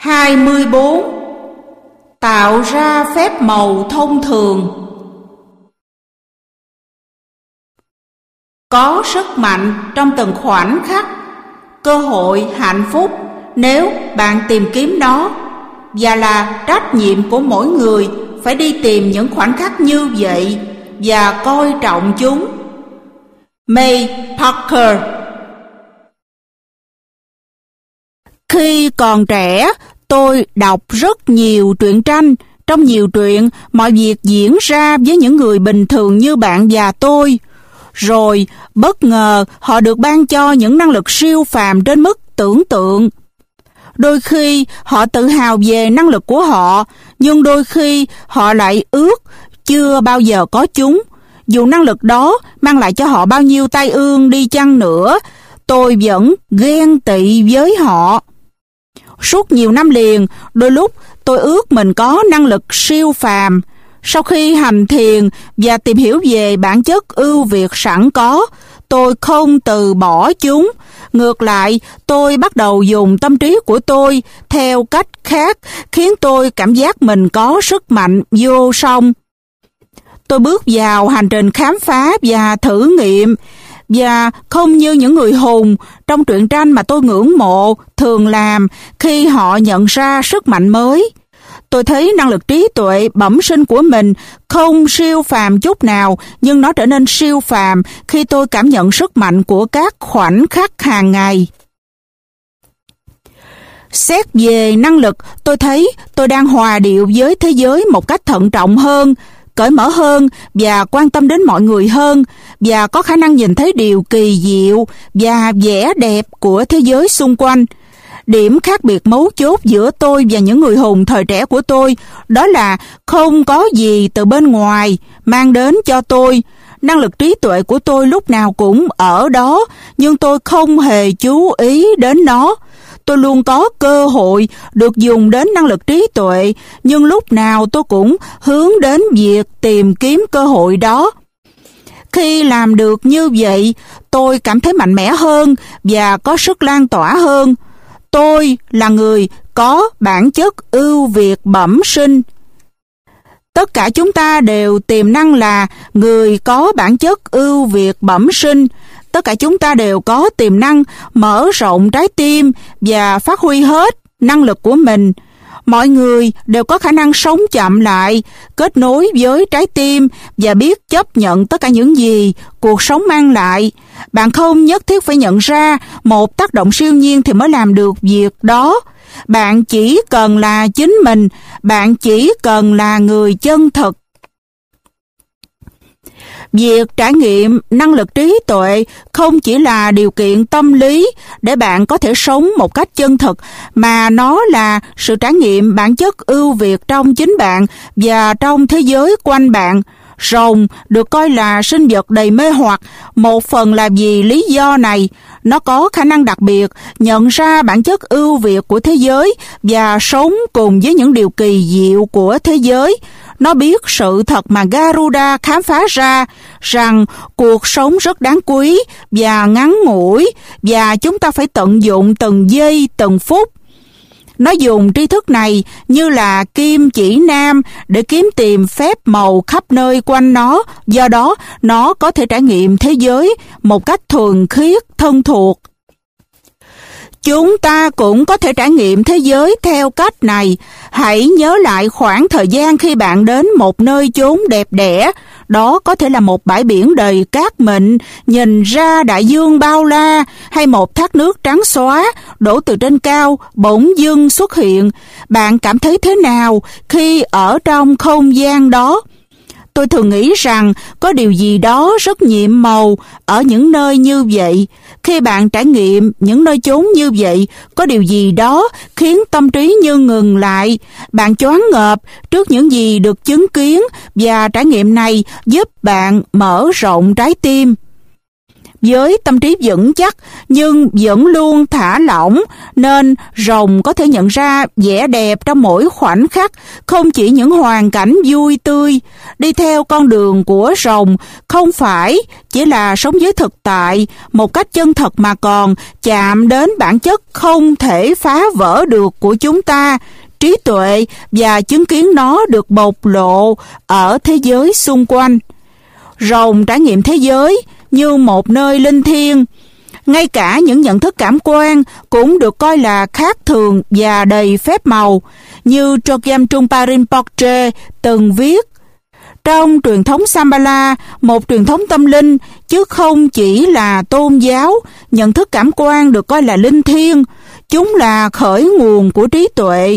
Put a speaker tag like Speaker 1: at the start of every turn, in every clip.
Speaker 1: 24. Tạo ra phép màu thông thường. Có sức mạnh trong từng khoảnh khắc, cơ hội hạnh phúc nếu bạn tìm kiếm nó, và là trách nhiệm của mỗi người phải đi tìm những khoảnh khắc như vậy và coi trọng chúng. May Parker. Khi còn trẻ, tôi đọc rất nhiều truyện tranh. Trong nhiều truyện, mọi việc diễn ra với những người bình thường như bạn và tôi. Rồi, bất ngờ, họ được ban cho những năng lực siêu phàm trên mức tưởng tượng. Đôi khi, họ tự hào về năng lực của họ, nhưng đôi khi, họ lại ước chưa bao giờ có chúng. Dù năng lực đó mang lại cho họ bao nhiêu tai ương đi chăng nữa, tôi vẫn ghen tị với họ. Suốt nhiều năm liền, đôi lúc tôi ước mình có năng lực siêu phàm. Sau khi hành thiền và tìm hiểu về bản chất ưu việt sẵn có, tôi không từ bỏ chúng. Ngược lại, tôi bắt đầu dùng tâm trí của tôi theo cách khác, khiến tôi cảm giác mình có sức mạnh vô song. Tôi bước vào hành trình khám phá và thử nghiệm, và không như những người hùng trong truyện tranh mà tôi ngưỡng mộ thường làm khi họ nhận ra sức mạnh mới. Tôi thấy năng lực trí tuệ bẩm sinh của mình không siêu phàm chút nào, nhưng nó trở nên siêu phàm khi tôi cảm nhận sức mạnh của các khoảnh khắc hàng ngày. Xét về năng lực, tôi thấy tôi đang hòa điệu với thế giới một cách thận trọng hơn, cởi mở hơn và quan tâm đến mọi người hơn, và có khả năng nhìn thấy điều kỳ diệu và vẻ đẹp của thế giới xung quanh. Điểm khác biệt mấu chốt giữa tôi và những người hùng thời trẻ của tôi đó là không có gì từ bên ngoài mang đến cho tôi. Năng lực trí tuệ của tôi lúc nào cũng ở đó, nhưng tôi không hề chú ý đến nó. Tôi luôn có cơ hội được dùng đến năng lực trí tuệ, nhưng lúc nào tôi cũng hướng đến việc tìm kiếm cơ hội đó. Khi làm được như vậy, tôi cảm thấy mạnh mẽ hơn và có sức lan tỏa hơn. Tôi là người có bản chất ưu việt bẩm sinh. Tất cả chúng ta đều tiềm năng là người có bản chất ưu việt bẩm sinh. Tất cả chúng ta đều có tiềm năng mở rộng trái tim và phát huy hết năng lực của mình. Mọi người đều có khả năng sống chậm lại, kết nối với trái tim và biết chấp nhận tất cả những gì cuộc sống mang lại. Bạn không nhất thiết phải nhận ra một tác động siêu nhiên thì mới làm được việc đó. Bạn chỉ cần là chính mình, bạn chỉ cần là người chân thực. Việc trải nghiệm năng lực trí tuệ không chỉ là điều kiện tâm lý để bạn có thể sống một cách chân thực, mà nó là sự trải nghiệm bản chất ưu việt trong chính bạn và trong thế giới quanh bạn. Rồng được coi là sinh vật đầy mê hoặc, một phần là vì lý do này. Nó có khả năng đặc biệt nhận ra bản chất ưu việt của thế giới và sống cùng với những điều kỳ diệu của thế giới. Nó biết sự thật mà Garuda khám phá ra, rằng cuộc sống rất đáng quý và ngắn ngủi, và chúng ta phải tận dụng từng giây, từng phút. Nó dùng tri thức này như là kim chỉ nam để kiếm tìm phép màu khắp nơi quanh nó, do đó nó có thể trải nghiệm thế giới một cách thuần khiết, thân thuộc. Chúng ta cũng có thể trải nghiệm thế giới theo cách này. Hãy nhớ lại khoảng thời gian khi bạn đến một nơi chốn đẹp đẽ. Đó có thể là một bãi biển đầy cát mịn, nhìn ra đại dương bao la, hay một thác nước trắng xóa, đổ từ trên cao, bỗng dưng xuất hiện. Bạn cảm thấy thế nào khi ở trong không gian đó? Tôi thường nghĩ rằng có điều gì đó rất nhiệm màu ở những nơi như vậy. Khi bạn trải nghiệm những nơi chốn như vậy, có điều gì đó khiến tâm trí như ngừng lại. Bạn choáng ngợp trước những gì được chứng kiến, và trải nghiệm này giúp bạn mở rộng trái tim. với tâm trí vững chắc nhưng vẫn luôn thả lỏng, nên rồng có thể nhận ra vẻ đẹp trong mỗi khoảnh khắc, không chỉ những hoàn cảnh vui tươi. Đi theo con đường của rồng không phải chỉ là sống với thực tại một cách chân thật, mà còn chạm đến bản chất không thể phá vỡ được của chúng ta, trí tuệ, và chứng kiến nó được bộc lộ ở thế giới xung quanh. Rồng trải nghiệm thế giới như một nơi linh thiêng. Ngay cả những nhận thức cảm quan cũng được coi là khác thường và đầy phép màu, như Chogyam Trungpa Rinpoche từng viết. Trong truyền thống Shambhala, một truyền thống tâm linh, chứ không chỉ là tôn giáo, nhận thức cảm quan được coi là linh thiêng. Chúng là khởi nguồn của trí tuệ.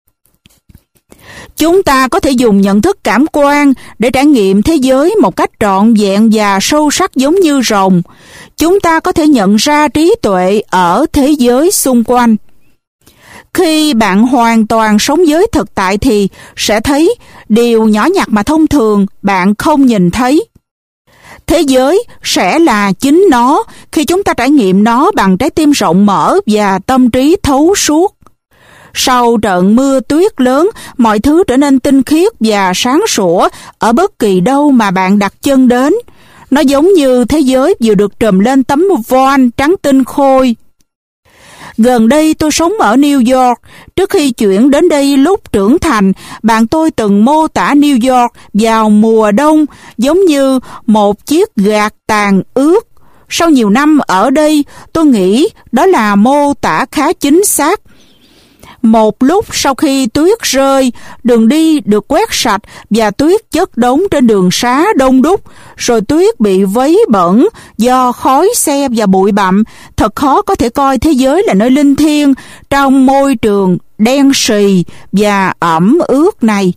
Speaker 1: Chúng ta có thể dùng nhận thức cảm quan để trải nghiệm thế giới một cách trọn vẹn và sâu sắc giống như rồng. Chúng ta có thể nhận ra trí tuệ ở thế giới xung quanh. Khi bạn hoàn toàn sống với thực tại thì sẽ thấy điều nhỏ nhặt mà thông thường bạn không nhìn thấy. Thế giới sẽ là chính nó khi chúng ta trải nghiệm nó bằng trái tim rộng mở và tâm trí thấu suốt. Sau trận mưa tuyết lớn, mọi thứ trở nên tinh khiết và sáng sủa ở bất kỳ đâu mà bạn đặt chân đến. Nó giống như thế giới vừa được trùm lên tấm voan trắng tinh khôi. Gần đây tôi sống ở New York. Trước khi chuyển đến đây lúc trưởng thành, bạn tôi từng mô tả New York vào mùa đông giống như một chiếc gạt tàn ướt. Sau nhiều năm ở đây, tôi nghĩ đó là mô tả khá chính xác. Một lúc sau khi tuyết rơi, đường đi được quét sạch và tuyết chất đống trên đường xá đông đúc, rồi tuyết bị vấy bẩn do khói xe và bụi bặm. Thật khó có thể coi thế giới là nơi linh thiêng trong môi trường đen sì và ẩm ướt này.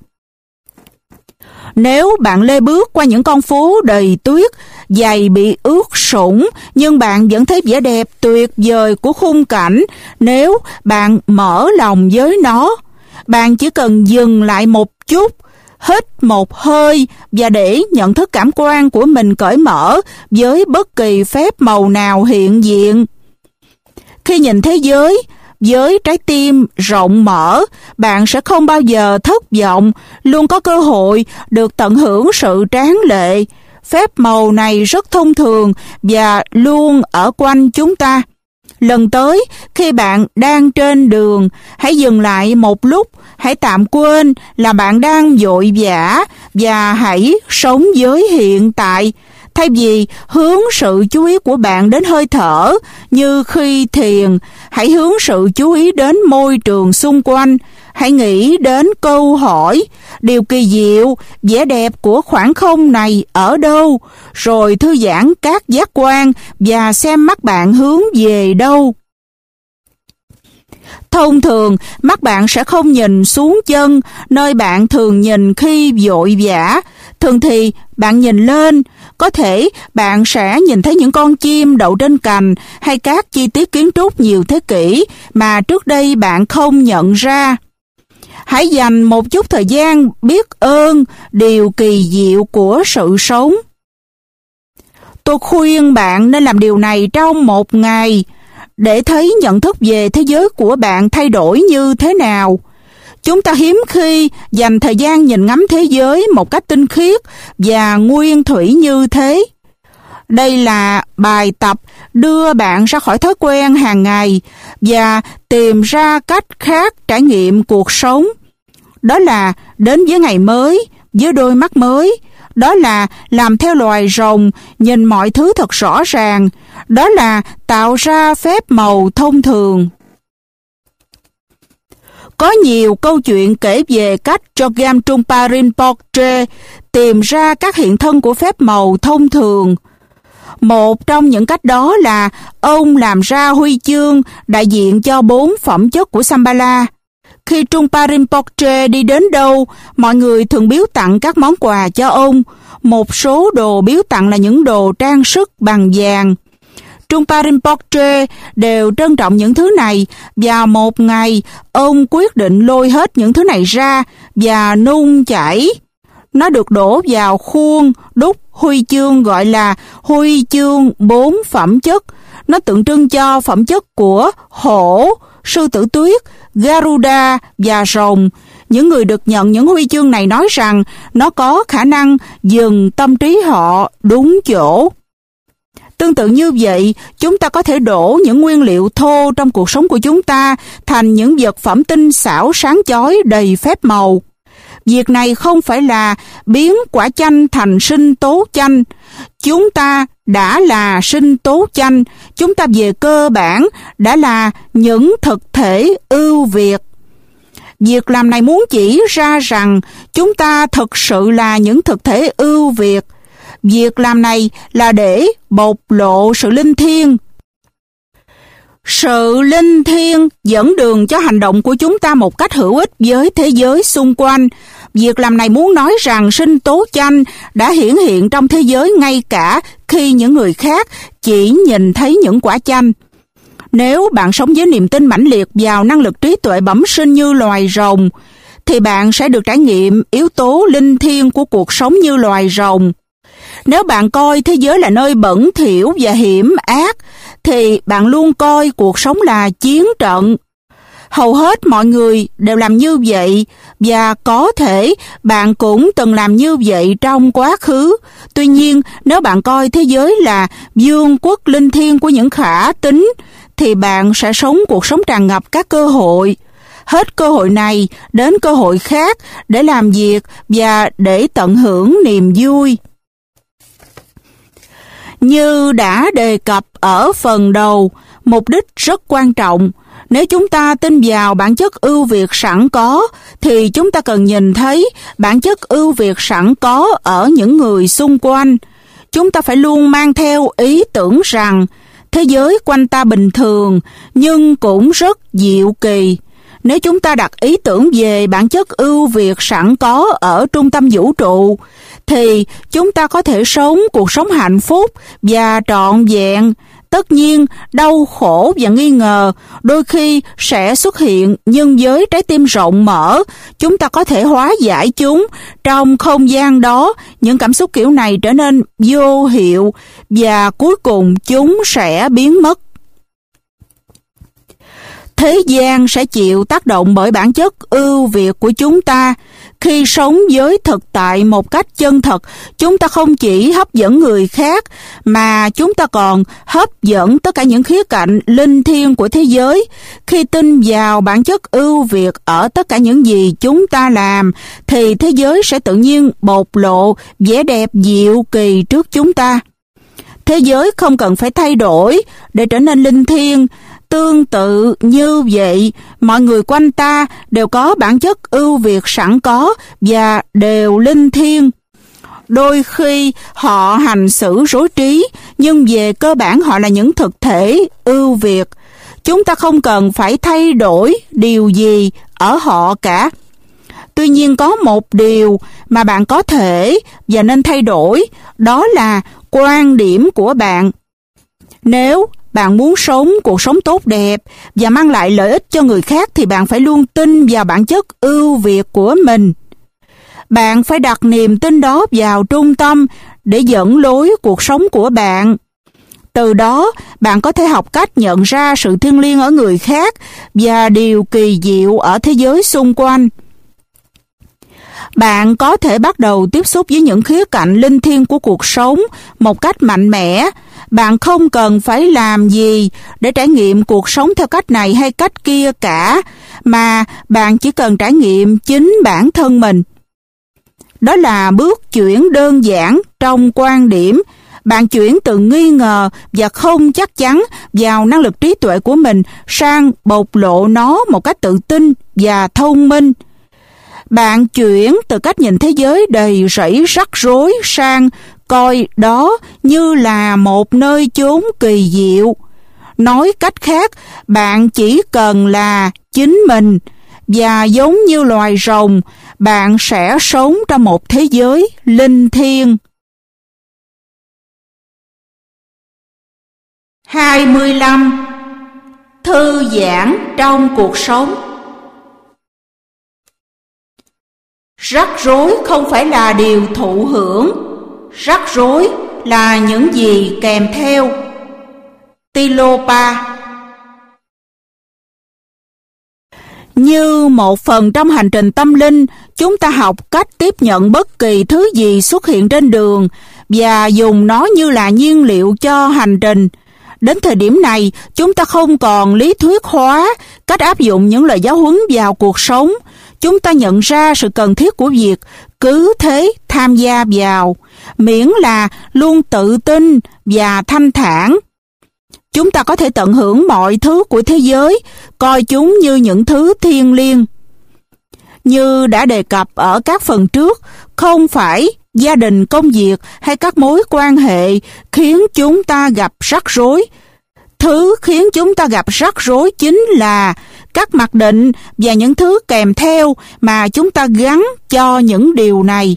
Speaker 1: Nếu bạn lê bước qua những con phố đầy tuyết, giày bị ướt sũng, nhưng bạn vẫn thấy vẻ đẹp tuyệt vời của khung cảnh nếu bạn mở lòng với nó. Bạn chỉ cần dừng lại một chút, hít một hơi và để nhận thức cảm quan của mình cởi mở với bất kỳ phép màu nào hiện diện. Khi nhìn thế giới với trái tim rộng mở, bạn sẽ không bao giờ thất vọng, luôn có cơ hội được tận hưởng sự tráng lệ. Phép màu này rất thông thường và luôn ở quanh chúng ta. Lần tới, khi bạn đang trên đường, hãy dừng lại một lúc, hãy tạm quên là bạn đang vội vã và hãy sống với hiện tại. Thay vì hướng sự chú ý của bạn đến hơi thở như khi thiền, hãy hướng sự chú ý đến môi trường xung quanh. Hãy nghĩ đến câu hỏi, điều kỳ diệu, vẻ đẹp của khoảng không này ở đâu, rồi thư giãn các giác quan và xem mắt bạn hướng về đâu. Thông thường, mắt bạn sẽ không nhìn xuống chân, nơi bạn thường nhìn khi vội vã. Thường thì bạn nhìn lên, có thể bạn sẽ nhìn thấy những con chim đậu trên cành hay các chi tiết kiến trúc nhiều thế kỷ mà trước đây bạn không nhận ra. Hãy dành một chút thời gian biết ơn điều kỳ diệu của sự sống. Tôi khuyên bạn nên làm điều này trong một ngày để thấy nhận thức về thế giới của bạn thay đổi như thế nào. Chúng ta hiếm khi dành thời gian nhìn ngắm thế giới một cách tinh khiết và nguyên thủy như thế. Đây là bài tập đưa bạn ra khỏi thói quen hàng ngày và tìm ra cách khác trải nghiệm cuộc sống. Đó là đến với ngày mới, với đôi mắt mới. Đó là làm theo loài rồng, nhìn mọi thứ thật rõ ràng. Đó là tạo ra phép màu thông thường. Có nhiều câu chuyện kể về cách Chogyam Trungpa Rinpoche tìm ra các hiện thân của phép màu thông thường. Một trong những cách đó là ông làm ra huy chương đại diện cho 4 phẩm chất của Shambhala. Khi Trungpa Rinpoche đi đến đâu, mọi người thường biếu tặng các món quà cho ông. Một số đồ biếu tặng là những đồ trang sức bằng vàng. Trungpa Rinpoche đều trân trọng những thứ này, và một ngày ông quyết định lôi hết những thứ này ra và nung chảy. Nó được đổ vào khuôn đúc huy chương gọi là huy chương 4 phẩm chất. Nó tượng trưng cho phẩm chất của hổ, sư tử tuyết, Garuda và rồng. Những người được nhận những huy chương này nói rằng nó có khả năng dừng tâm trí họ đúng chỗ. Tương tự như vậy, chúng ta có thể đổ những nguyên liệu thô trong cuộc sống của chúng ta thành những vật phẩm tinh xảo sáng chói đầy phép màu. Việc này không phải là biến quả chanh thành sinh tố chanh. Chúng ta đã là sinh tố chanh. Chúng ta về cơ bản đã là những thực thể ưu việt. Việc làm này muốn chỉ ra rằng chúng ta thực sự là những thực thể ưu việt. Việc làm này là để bộc lộ sự linh thiêng. Sự linh thiêng dẫn đường cho hành động của chúng ta một cách hữu ích với thế giới xung quanh. Việc làm này muốn nói rằng sinh tố chanh đã hiển hiện trong thế giới ngay cả khi những người khác chỉ nhìn thấy những quả chanh. Nếu bạn sống với niềm tin mãnh liệt vào năng lực trí tuệ bẩm sinh như loài rồng, thì bạn sẽ được trải nghiệm yếu tố linh thiêng của cuộc sống như loài rồng. Nếu bạn coi thế giới là nơi bẩn thỉu và hiểm ác, thì bạn luôn coi cuộc sống là chiến trận. Hầu hết mọi người đều làm như vậy, và có thể bạn cũng từng làm như vậy trong quá khứ. Tuy nhiên, nếu bạn coi thế giới là vương quốc linh thiêng của những khả tính, thì bạn sẽ sống cuộc sống tràn ngập các cơ hội. Hết cơ hội này đến cơ hội khác để làm việc và để tận hưởng niềm vui. Như đã đề cập ở phần đầu, mục đích rất quan trọng. Nếu chúng ta tin vào bản chất ưu việt sẵn có, thì chúng ta cần nhìn thấy bản chất ưu việt sẵn có ở những người xung quanh. Chúng ta phải luôn mang theo ý tưởng rằng thế giới quanh ta bình thường, nhưng cũng rất diệu kỳ. Nếu chúng ta đặt ý tưởng về bản chất ưu việt sẵn có ở trung tâm vũ trụ, thì chúng ta có thể sống cuộc sống hạnh phúc và trọn vẹn. Tất nhiên, đau khổ và nghi ngờ đôi khi sẽ xuất hiện, nhưng với trái tim rộng mở, chúng ta có thể hóa giải chúng. Trong không gian đó, những cảm xúc kiểu này trở nên vô hiệu và cuối cùng chúng sẽ biến mất. Thế gian sẽ chịu tác động bởi bản chất ưu việt của chúng ta. Khi sống với thực tại một cách chân thật, chúng ta không chỉ hấp dẫn người khác, mà chúng ta còn hấp dẫn tất cả những khía cạnh linh thiêng của thế giới. Khi tin vào bản chất ưu việt ở tất cả những gì chúng ta làm, thì thế giới sẽ tự nhiên bộc lộ vẻ đẹp diệu kỳ trước chúng ta. Thế giới không cần phải thay đổi để trở nên linh thiêng. Tương tự như vậy, mọi người quanh ta đều có bản chất ưu việt sẵn có và đều linh thiêng. Đôi khi họ hành xử rối trí, nhưng về cơ bản họ là những thực thể ưu việt. Chúng ta không cần phải thay đổi điều gì ở họ cả. Tuy nhiên có một điều mà bạn có thể và nên thay đổi, đó là quan điểm của bạn. Nếu bạn muốn sống cuộc sống tốt đẹp và mang lại lợi ích cho người khác, thì bạn phải luôn tin vào bản chất ưu việt của mình. Bạn phải đặt niềm tin đó vào trung tâm để dẫn lối cuộc sống của bạn. Từ đó, bạn có thể học cách nhận ra sự thiêng liêng ở người khác và điều kỳ diệu ở thế giới xung quanh. Bạn có thể bắt đầu tiếp xúc với những khía cạnh linh thiêng của cuộc sống một cách mạnh mẽ. Bạn không cần phải làm gì để trải nghiệm cuộc sống theo cách này hay cách kia cả, mà bạn chỉ cần trải nghiệm chính bản thân mình. Đó là bước chuyển đơn giản trong quan điểm. Bạn chuyển từ nghi ngờ và không chắc chắn vào năng lực trí tuệ của mình sang bộc lộ nó một cách tự tin và thông minh. Bạn chuyển từ cách nhìn thế giới đầy rẫy rắc rối sang coi đó như là một nơi chốn kỳ diệu. Nói cách khác, bạn chỉ cần là chính mình, và giống như loài rồng, bạn sẽ sống trong một thế giới linh thiêng. 25. Thư giãn trong cuộc sống. Rắc rối không phải là điều thụ hưởng, rắc rối là những gì kèm theo. Tilopa. Như một phần trong hành trình tâm linh, chúng ta học cách tiếp nhận bất kỳ thứ gì xuất hiện trên đường và dùng nó như là nhiên liệu cho hành trình. Đến thời điểm này, chúng ta không còn lý thuyết hóa cách áp dụng những lời giáo huấn vào cuộc sống. Chúng ta nhận ra sự cần thiết của việc cứ thế tham gia vào, miễn là luôn tự tin và thanh thản. Chúng ta có thể tận hưởng mọi thứ của thế giới, coi chúng như những thứ thiêng liêng. Như đã đề cập ở các phần trước, không phải gia đình, công việc hay các mối quan hệ khiến chúng ta gặp rắc rối. Thứ khiến chúng ta gặp rắc rối chính là các mặc định và những thứ kèm theo mà chúng ta gắn cho những điều này.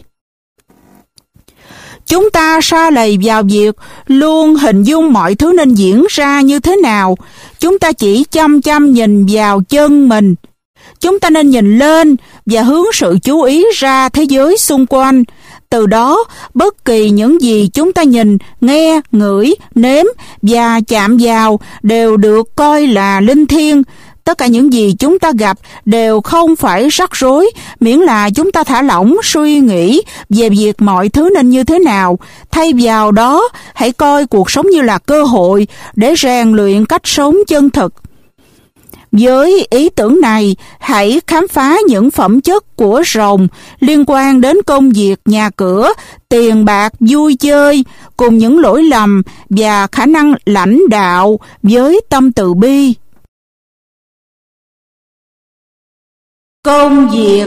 Speaker 1: Chúng ta sa lầy vào việc luôn hình dung mọi thứ nên diễn ra như thế nào. Chúng ta chỉ chăm chăm nhìn vào chân mình. Chúng ta nên nhìn lên và hướng sự chú ý ra thế giới xung quanh. Từ đó, bất kỳ những gì chúng ta nhìn, nghe, ngửi, nếm và chạm vào đều được coi là linh thiêng. Tất cả những gì chúng ta gặp đều không phải rắc rối, miễn là chúng ta thả lỏng suy nghĩ về việc mọi thứ nên như thế nào. Thay vào đó, hãy coi cuộc sống như là cơ hội để rèn luyện cách sống chân thực. Với ý tưởng này, hãy khám phá những phẩm chất của rồng liên quan đến công việc, nhà cửa, tiền bạc, vui chơi, cùng những lỗi lầm và khả năng lãnh đạo với tâm từ bi. Công việc.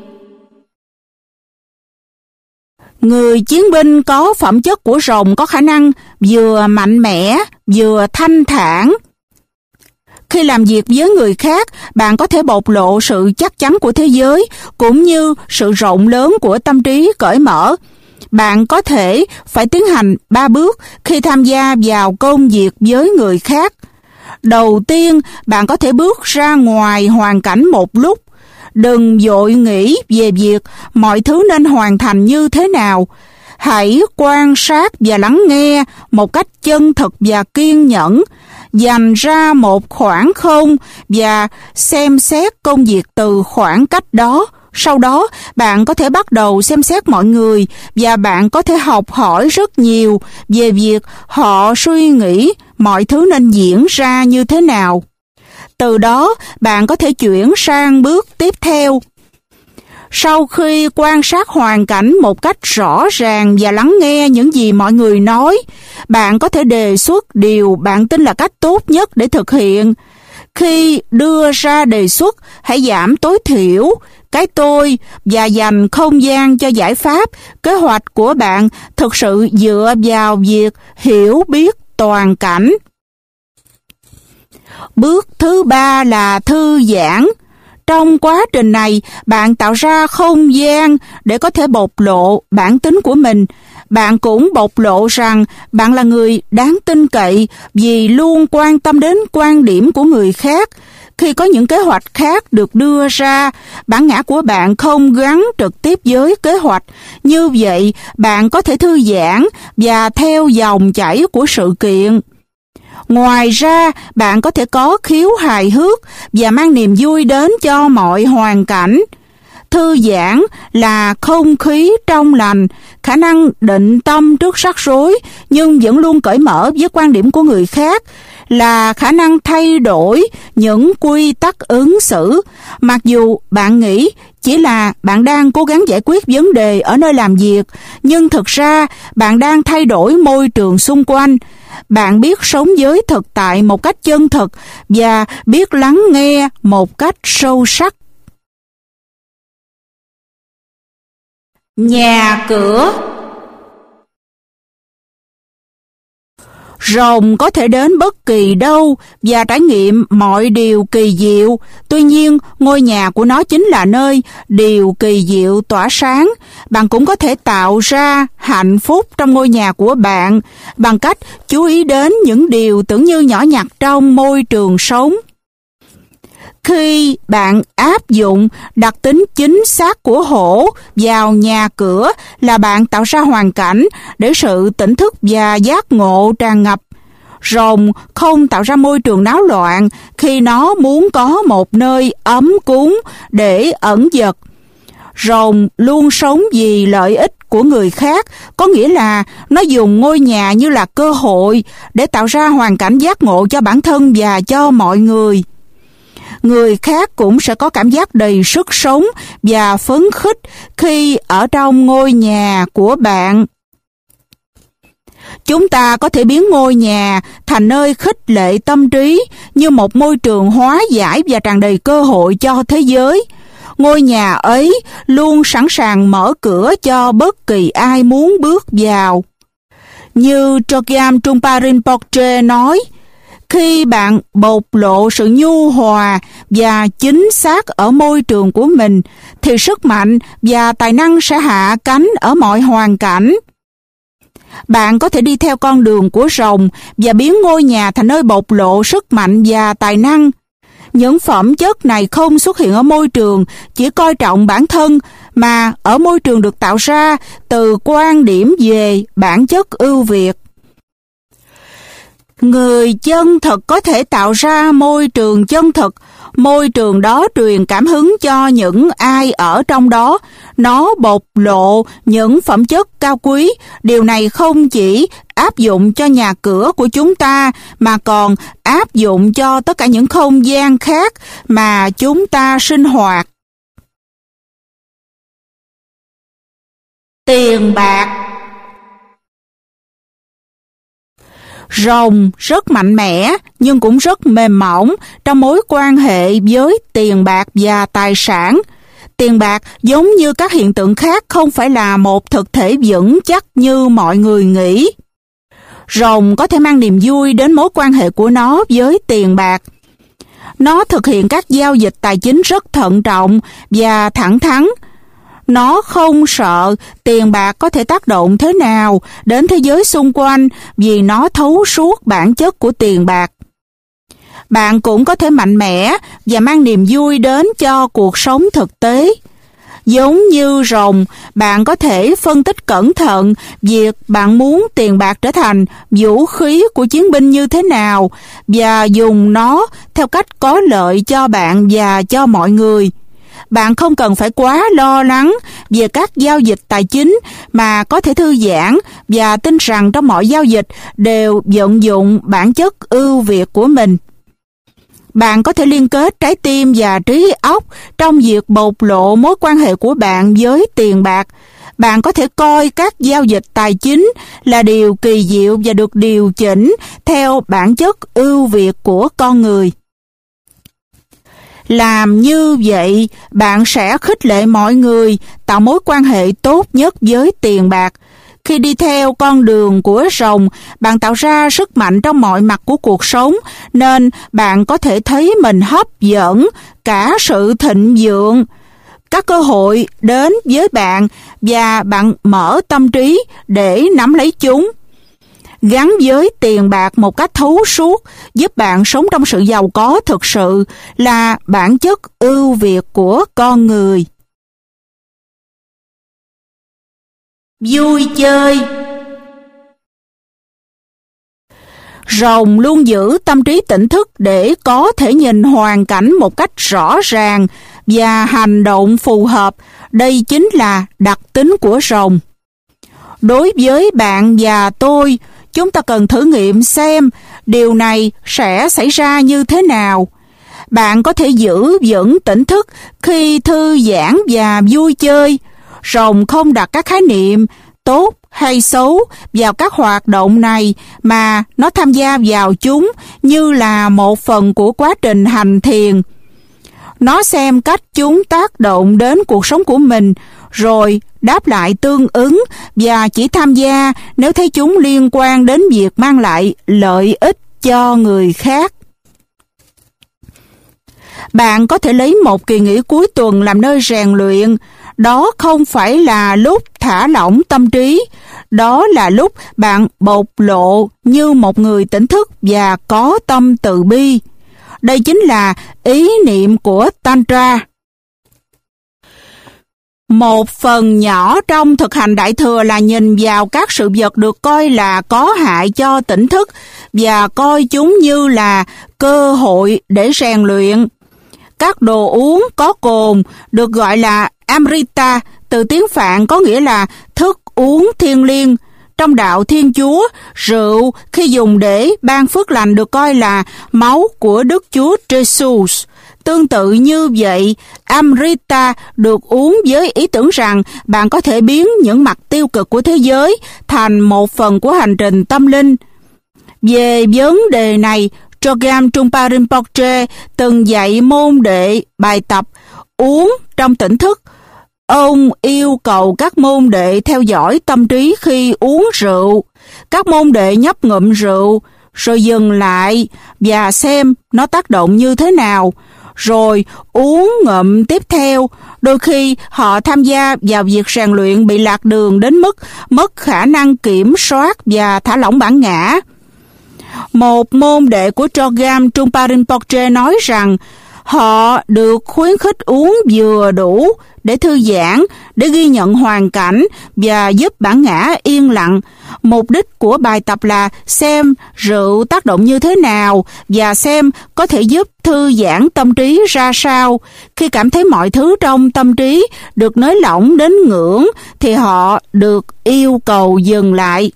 Speaker 1: Người chiến binh có phẩm chất của rồng có khả năng vừa mạnh mẽ, vừa thanh thản. Khi làm việc với người khác, bạn có thể bộc lộ sự chắc chắn của thế giới, cũng như sự rộng lớn của tâm trí cởi mở. Bạn có thể phải tiến hành 3 bước khi tham gia vào công việc với người khác. Đầu tiên, bạn có thể bước ra ngoài hoàn cảnh một lúc. Đừng vội nghĩ về việc mọi thứ nên hoàn thành như thế nào. Hãy quan sát và lắng nghe một cách chân thực và kiên nhẫn. Dành ra một khoảng không và xem xét công việc từ khoảng cách đó. Sau đó, bạn có thể bắt đầu xem xét mọi người và bạn có thể học hỏi rất nhiều về việc họ suy nghĩ mọi thứ nên diễn ra như thế nào. Từ đó, bạn có thể chuyển sang bước tiếp theo. Sau khi quan sát hoàn cảnh một cách rõ ràng và lắng nghe những gì mọi người nói, bạn có thể đề xuất điều bạn tin là cách tốt nhất để thực hiện. Khi đưa ra đề xuất, hãy giảm tối thiểu cái tôi và dành không gian cho giải pháp. Kế hoạch của bạn thực sự dựa vào việc hiểu biết toàn cảnh. Bước thứ 3 là thư giãn. Trong quá trình này, bạn tạo ra không gian để có thể bộc lộ bản tính của mình. Bạn cũng bộc lộ rằng bạn là người đáng tin cậy vì luôn quan tâm đến quan điểm của người khác. Khi có những kế hoạch khác được đưa ra, bản ngã của bạn không gắn trực tiếp với kế hoạch. Như vậy, bạn có thể thư giãn và theo dòng chảy của sự kiện. Ngoài ra, bạn có thể có khiếu hài hước và mang niềm vui đến cho mọi hoàn cảnh. Thư giãn là không khí trong lành, khả năng định tâm trước rắc rối nhưng vẫn luôn cởi mở với quan điểm của người khác, là khả năng thay đổi những quy tắc ứng xử. Mặc dù bạn nghĩ chỉ là bạn đang cố gắng giải quyết vấn đề ở nơi làm việc, nhưng thực ra bạn đang thay đổi môi trường xung quanh. Bạn biết sống với thực tại một cách chân thực và biết lắng nghe một cách sâu sắc. Nhà cửa. Rồng có thể đến bất kỳ đâu và trải nghiệm mọi điều kỳ diệu. Tuy nhiên, ngôi nhà của nó chính là nơi điều kỳ diệu tỏa sáng. Bạn cũng có thể tạo ra hạnh phúc trong ngôi nhà của bạn bằng cách chú ý đến những điều tưởng như nhỏ nhặt trong môi trường sống. Khi bạn áp dụng đặc tính chính xác của hổ vào nhà cửa là bạn tạo ra hoàn cảnh để sự tỉnh thức và giác ngộ tràn ngập. Rồng không tạo ra môi trường náo loạn khi nó muốn có một nơi ấm cúng để ẩn dật. Rồng luôn sống vì lợi ích của người khác, có nghĩa là nó dùng ngôi nhà như là cơ hội để tạo ra hoàn cảnh giác ngộ cho bản thân và cho mọi người. Người khác cũng sẽ có cảm giác đầy sức sống và phấn khích khi ở trong ngôi nhà của bạn. Chúng ta có thể biến ngôi nhà thành nơi khích lệ tâm trí như một môi trường hóa giải và tràn đầy cơ hội cho thế giới. Ngôi nhà ấy luôn sẵn sàng mở cửa cho bất kỳ ai muốn bước vào. Như Chogyam Trungpa Rinpoche nói, khi bạn bộc lộ sự nhu hòa và chính xác ở môi trường của mình, thì sức mạnh và tài năng sẽ hạ cánh ở mọi hoàn cảnh. Bạn có thể đi theo con đường của rồng và biến ngôi nhà thành nơi bộc lộ sức mạnh và tài năng. Những phẩm chất này không xuất hiện ở môi trường chỉ coi trọng bản thân, mà ở môi trường được tạo ra từ quan điểm về bản chất ưu việt. Người chân thực có thể tạo ra môi trường chân thực. Môi trường đó truyền cảm hứng cho những ai ở trong đó. Nó bộc lộ những phẩm chất cao quý. Điều này không chỉ áp dụng cho nhà cửa của chúng ta, mà còn áp dụng cho tất cả những không gian khác mà chúng ta sinh hoạt. Tiền bạc. Rồng rất mạnh mẽ nhưng cũng rất mềm mỏng trong mối quan hệ với tiền bạc và tài sản. Tiền bạc giống như các hiện tượng khác không phải là một thực thể vững chắc như mọi người nghĩ. Rồng có thể mang niềm vui đến mối quan hệ của nó với tiền bạc. Nó thực hiện các giao dịch tài chính rất thận trọng và thẳng thắn. Nó không sợ tiền bạc có thể tác động thế nào đến thế giới xung quanh vì nó thấu suốt bản chất của tiền bạc. Bạn cũng có thể mạnh mẽ và mang niềm vui đến cho cuộc sống thực tế. Giống như rồng, bạn có thể phân tích cẩn thận việc bạn muốn tiền bạc trở thành vũ khí của chiến binh như thế nào và dùng nó theo cách có lợi cho bạn và cho mọi người. Bạn không cần phải quá lo lắng về các giao dịch tài chính mà có thể thư giãn và tin rằng trong mọi giao dịch đều vận dụng bản chất ưu việt của mình. Bạn có thể liên kết trái tim và trí óc trong việc bộc lộ mối quan hệ của bạn với tiền bạc. Bạn có thể coi các giao dịch tài chính là điều kỳ diệu và được điều chỉnh theo bản chất ưu việt của con người. Làm như vậy, bạn sẽ khích lệ mọi người tạo mối quan hệ tốt nhất với tiền bạc. Khi đi theo con đường của rồng, bạn tạo ra sức mạnh trong mọi mặt của cuộc sống, nên bạn có thể thấy mình hấp dẫn cả sự thịnh vượng. Các cơ hội đến với bạn và bạn mở tâm trí để nắm lấy chúng. Gắn với tiền bạc một cách thấu suốt giúp bạn sống trong sự giàu có thực sự là bản chất ưu việt của con người. Vui chơi. Rồng luôn giữ tâm trí tỉnh thức để có thể nhìn hoàn cảnh một cách rõ ràng và hành động phù hợp. Đây chính là đặc tính của rồng. Đối với bạn và tôi, chúng ta cần thử nghiệm xem điều này sẽ xảy ra như thế nào. Bạn có thể giữ vững tỉnh thức khi thư giãn và vui chơi. Rồng không đặt các khái niệm tốt hay xấu vào các hoạt động này, mà nó tham gia vào chúng như là một phần của quá trình hành thiền. Nó xem cách chúng tác động đến cuộc sống của mình, rồi đáp lại tương ứng và chỉ tham gia nếu thấy chúng liên quan đến việc mang lại lợi ích cho người khác. Bạn có thể lấy một kỳ nghỉ cuối tuần làm nơi rèn luyện. Đó không phải là lúc thả lỏng tâm trí. Đó là lúc bạn bộc lộ như một người tỉnh thức và có tâm từ bi. Đây chính là ý niệm của Tantra. Một phần nhỏ trong thực hành Đại Thừa là nhìn vào các sự vật được coi là có hại cho tỉnh thức và coi chúng như là cơ hội để rèn luyện. Các đồ uống có cồn được gọi là Amrita, từ tiếng Phạn có nghĩa là thức uống thiêng liêng. Trong đạo Thiên Chúa, rượu khi dùng để ban phước lành được coi là máu của Đức Chúa Jesus. Tương tự như vậy, Amrita được uống với ý tưởng rằng bạn có thể biến những mặt tiêu cực của thế giới thành một phần của hành trình tâm linh. Về vấn đề này, Chogyam Trungpa Rinpoche từng dạy môn đệ bài tập uống trong tỉnh thức. Ông yêu cầu các môn đệ theo dõi tâm trí khi uống rượu. Các môn đệ nhấp ngụm rượu, rồi dừng lại và xem nó tác động như thế nào, rồi uống ngụm tiếp theo. Đôi khi họ tham gia vào việc rèn luyện bị lạc đường đến mức mất khả năng kiểm soát và thả lỏng bản ngã. Một môn đệ của Chogyam Trungpa Rinpoche nói rằng họ được khuyến khích uống vừa đủ để thư giãn, để ghi nhận hoàn cảnh và giúp bản ngã yên lặng. Mục đích của bài tập là xem rượu tác động như thế nào và xem có thể giúp thư giãn tâm trí ra sao. Khi cảm thấy mọi thứ trong tâm trí được nới lỏng đến ngưỡng thì họ được yêu cầu dừng lại.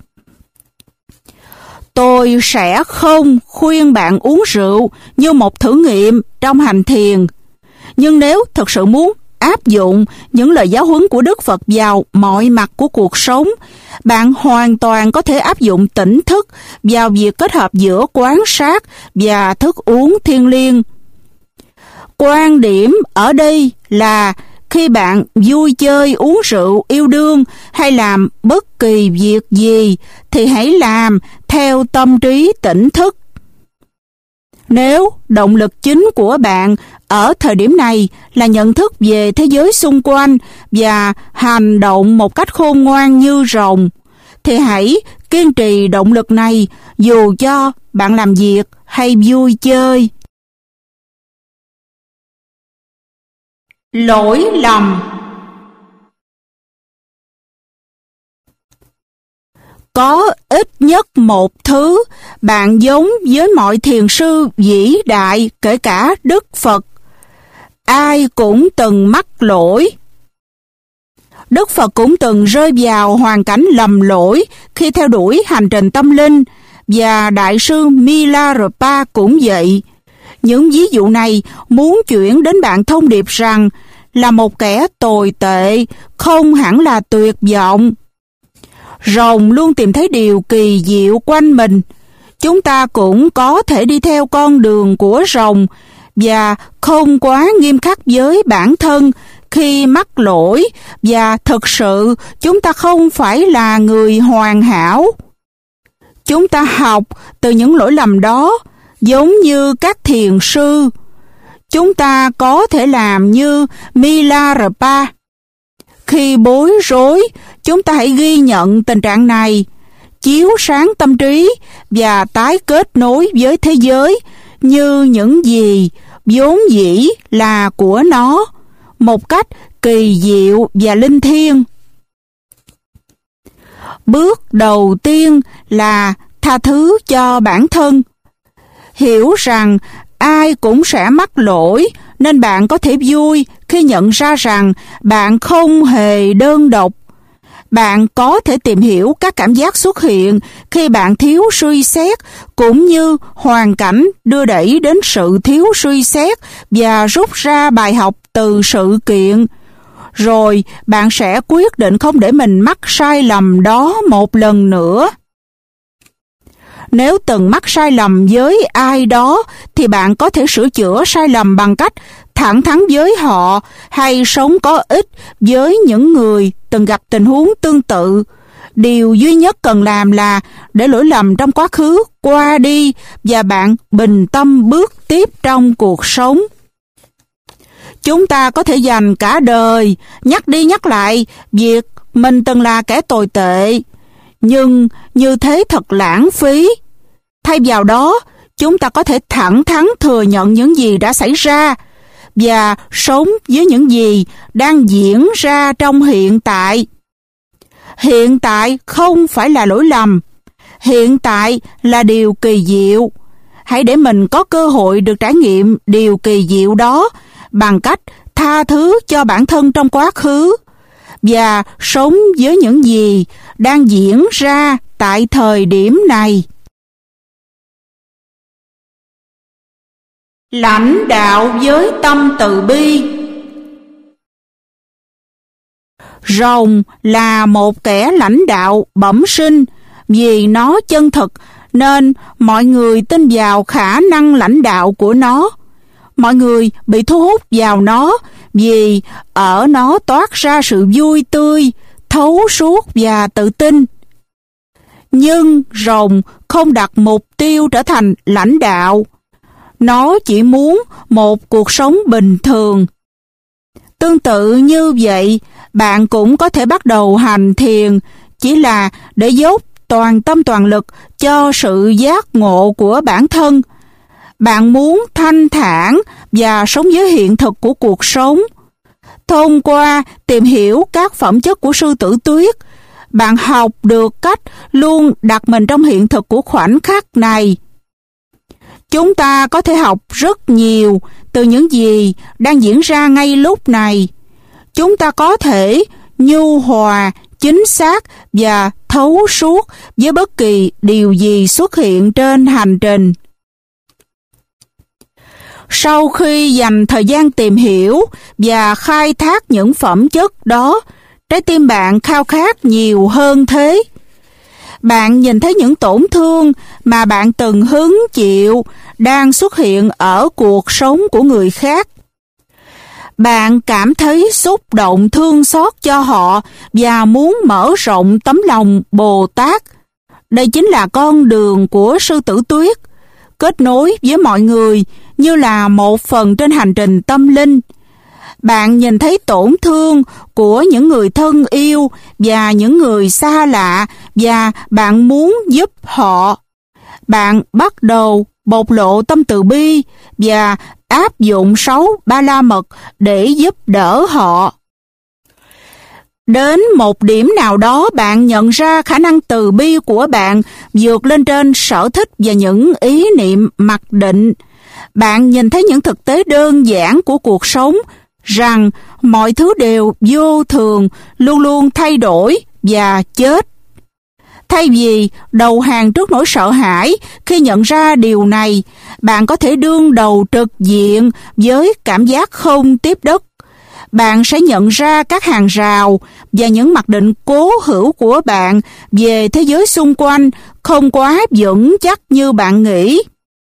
Speaker 1: Tôi sẽ không khuyên bạn uống rượu như một thử nghiệm trong hành thiền. Nhưng nếu thực sự muốn áp dụng những lời giáo huấn của Đức Phật vào mọi mặt của cuộc sống, bạn hoàn toàn có thể áp dụng tỉnh thức vào việc kết hợp giữa quán sát và thức uống thiêng liêng. Quan điểm ở đây là khi bạn vui chơi uống rượu yêu đương hay làm bất kỳ việc gì thì hãy làm theo tâm trí tỉnh thức. Nếu động lực chính của bạn ở thời điểm này là nhận thức về thế giới xung quanh và hành động một cách khôn ngoan như rồng, thì hãy kiên trì động lực này dù cho bạn làm việc hay vui chơi. Lỗi lầm. Có ít nhất một thứ bạn giống với mọi thiền sư vĩ đại, kể cả Đức Phật. Ai cũng từng mắc lỗi. Đức Phật cũng từng rơi vào hoàn cảnh lầm lỗi khi theo đuổi hành trình tâm linh, và Đại sư Milarepa cũng vậy. Những ví dụ này muốn chuyển đến bạn thông điệp rằng là một kẻ tồi tệ không hẳn là tuyệt vọng. Rồng luôn tìm thấy điều kỳ diệu quanh mình. Chúng ta cũng có thể đi theo con đường của rồng và không quá nghiêm khắc với bản thân khi mắc lỗi, và thực sự chúng ta không phải là người hoàn hảo. Chúng ta học từ những lỗi lầm đó, giống như các thiền sư. Chúng ta có thể làm như Milarepa. Khi bối rối, chúng ta hãy ghi nhận tình trạng này, chiếu sáng tâm trí và tái kết nối với thế giới như những gì vốn dĩ là của nó, một cách kỳ diệu và linh thiêng. Bước đầu tiên là tha thứ cho bản thân. Hiểu rằng ai cũng sẽ mắc lỗi, nên bạn có thể vui khi nhận ra rằng bạn không hề đơn độc. Bạn có thể tìm hiểu các cảm giác xuất hiện khi bạn thiếu suy xét, cũng như hoàn cảnh đưa đẩy đến sự thiếu suy xét, và rút ra bài học từ sự kiện. Rồi bạn sẽ quyết định không để mình mắc sai lầm đó một lần nữa. Nếu từng mắc sai lầm với ai đó, thì bạn có thể sửa chữa sai lầm bằng cách thẳng thắn với họ, hay sống có ích với những người từng gặp tình huống tương tự. Điều duy nhất cần làm là để lỗi lầm trong quá khứ qua đi, và bạn bình tâm bước tiếp trong cuộc sống. Chúng ta có thể dành cả đời nhắc đi nhắc lại việc mình từng là kẻ tồi tệ, nhưng như thế thật lãng phí. Thay vào đó, chúng ta có thể thẳng thắn thừa nhận những gì đã xảy ra và sống với những gì đang diễn ra trong hiện tại. Hiện tại không phải là lỗi lầm. Hiện tại là điều kỳ diệu. Hãy để mình có cơ hội được trải nghiệm điều kỳ diệu đó bằng cách tha thứ cho bản thân trong quá khứ và sống với những gì đang diễn ra tại thời điểm này. Lãnh đạo với tâm từ bi. Rồng là một kẻ lãnh đạo bẩm sinh, vì nó chân thực nên mọi người tin vào khả năng lãnh đạo của nó. Mọi người bị thu hút vào nó vì ở nó toát ra sự vui tươi, thấu suốt và tự tin. Nhưng rồng không đặt mục tiêu trở thành lãnh đạo. Nó chỉ muốn một cuộc sống bình thường. Tương tự như vậy, bạn cũng có thể bắt đầu hành thiền chỉ là để dốc toàn tâm toàn lực cho sự giác ngộ của bản thân. Bạn muốn thanh thản và sống với hiện thực của cuộc sống. Thông qua tìm hiểu các phẩm chất của sư tử tuyết, bạn học được cách luôn đặt mình trong hiện thực của khoảnh khắc này. Chúng ta có thể học rất nhiều từ những gì đang diễn ra ngay lúc này. Chúng ta có thể nhu hòa, chính xác và thấu suốt với bất kỳ điều gì xuất hiện trên hành trình. Sau khi dành thời gian tìm hiểu và khai thác những phẩm chất đó, trái tim bạn khao khát nhiều hơn thế. Bạn nhìn thấy những tổn thương mà bạn từng hứng chịu đang xuất hiện ở cuộc sống của người khác. Bạn cảm thấy xúc động thương xót cho họ và muốn mở rộng tấm lòng Bồ Tát. Đây chính là con đường của sư tử tuyết, kết nối với mọi người như là một phần trên hành trình tâm linh. Bạn nhìn thấy tổn thương của những người thân yêu và những người xa lạ và bạn muốn giúp họ. Bạn bắt đầu bộc lộ tâm từ bi và áp dụng 6 Ba La Mật để giúp đỡ họ. Đến một điểm nào đó, bạn nhận ra khả năng từ bi của bạn vượt lên trên sở thích và những ý niệm mặc định. Bạn nhìn thấy những thực tế đơn giản của cuộc sống, rằng mọi thứ đều vô thường, luôn luôn thay đổi và chết. Thay vì đầu hàng trước nỗi sợ hãi khi nhận ra điều này, bạn có thể đương đầu trực diện với cảm giác không tiếp đất. Bạn sẽ nhận ra các hàng rào và những mặc định cố hữu của bạn về thế giới xung quanh không quá vững chắc như bạn nghĩ.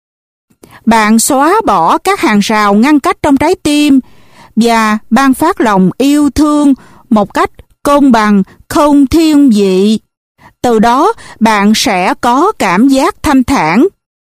Speaker 1: Bạn xóa bỏ các hàng rào ngăn cách trong trái tim và ban phát lòng yêu thương một cách công bằng, không thiên vị. Từ đó, bạn sẽ có cảm giác thanh thản.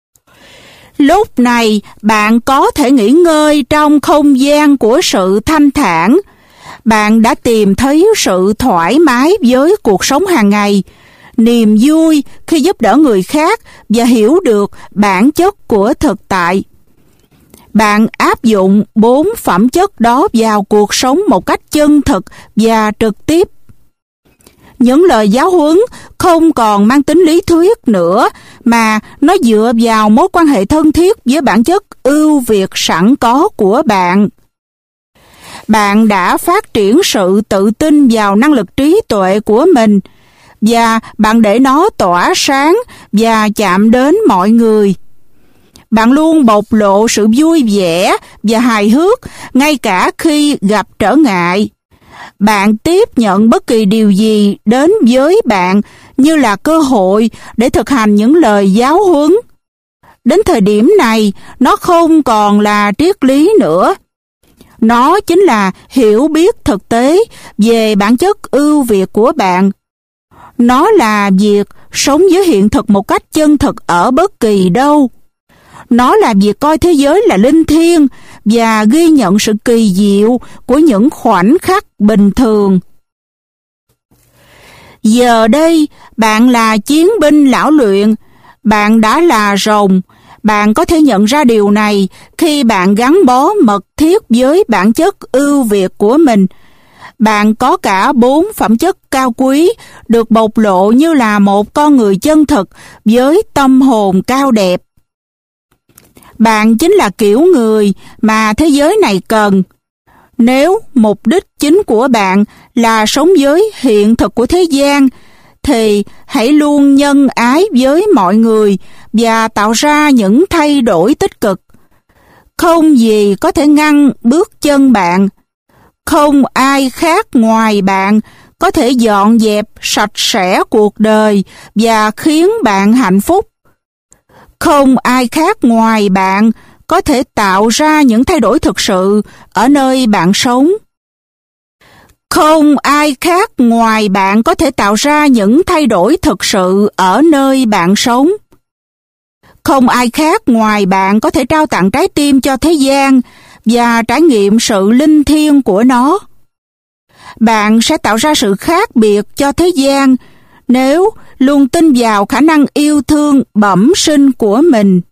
Speaker 1: Lúc này, bạn có thể nghỉ ngơi trong không gian của sự thanh thản. Bạn đã tìm thấy sự thoải mái với cuộc sống hàng ngày, niềm vui khi giúp đỡ người khác và hiểu được bản chất của thực tại. Bạn áp dụng 4 phẩm chất đó vào cuộc sống một cách chân thực và trực tiếp. Những lời giáo huấn không còn mang tính lý thuyết nữa, mà nó dựa vào mối quan hệ thân thiết với bản chất ưu việt sẵn có của bạn. Bạn đã phát triển sự tự tin vào năng lực trí tuệ của mình, và bạn để nó tỏa sáng và chạm đến mọi người. Bạn luôn bộc lộ sự vui vẻ và hài hước ngay cả khi gặp trở ngại. Bạn tiếp nhận bất kỳ điều gì đến với bạn như là cơ hội để thực hành những lời giáo huấn. Đến thời điểm này, nó không còn là triết lý nữa. Nó chính là hiểu biết thực tế về bản chất ưu việt của bạn. Nó là việc sống với hiện thực một cách chân thực ở bất kỳ đâu. Nó là việc coi thế giới là linh thiêng và ghi nhận sự kỳ diệu của những khoảnh khắc bình thường. Giờ đây, bạn là chiến binh lão luyện, bạn đã là rồng, Bạn có thể nhận ra điều này khi bạn gắn bó mật thiết với bản chất ưu việt của mình. Bạn có cả 4 phẩm chất cao quý được bộc lộ như là một con người chân thực với tâm hồn cao đẹp. Bạn chính là kiểu người mà thế giới này cần. Nếu mục đích chính của bạn là sống với hiện thực của thế gian, thì hãy luôn nhân ái với mọi người và tạo ra những thay đổi tích cực. Không gì có thể ngăn bước chân bạn. Không ai khác ngoài bạn có thể dọn dẹp sạch sẽ cuộc đời và khiến bạn hạnh phúc. Không ai khác ngoài bạn có thể tạo ra những thay đổi thực sự ở nơi bạn sống. Không ai khác ngoài bạn có thể tạo ra những thay đổi thực sự ở nơi bạn sống. Không ai khác ngoài bạn có thể trao tặng trái tim cho thế gian và trải nghiệm sự linh thiêng của nó. Bạn sẽ tạo ra sự khác biệt cho thế gian nếu luôn tin vào khả năng yêu thương bẩm sinh của mình.